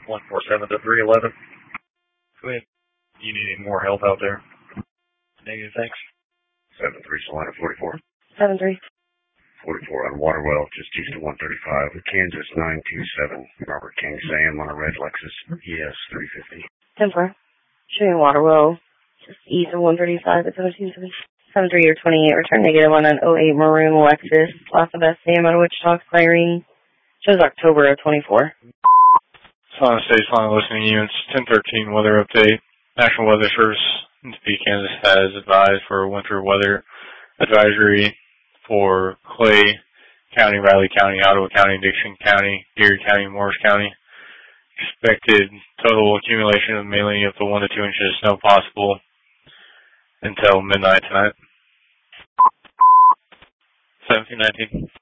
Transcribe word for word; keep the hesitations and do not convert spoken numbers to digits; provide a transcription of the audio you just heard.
one four seven to three eleven. Go ahead. You need any more help out there? Negative, thanks. seven three, Salina forty-four. seven three. forty-four on Waterwell, just east of one thirty-five. Kansas nine two seven. Robert King, Sam on a red Lexus E S three fifty. ten four. Shooting Waterwell, just east of one thirty-five at seventeen seventy. seven three or twenty-eight. Return negative one on oh eight Maroon Lexus. Lots of S Sam out of Wichita, Cyrene. Shows October of twenty-four. Solana State, Solana listening units, ten thirteen weather update. National Weather Service in Topeka, Kansas has advised for a winter weather advisory for Clay County, Riley County, Ottawa County, Dixon County, Erie County, Morris County. Expected total accumulation of mainly up to one to two inches of snow possible until midnight tonight. seventeen nineteen.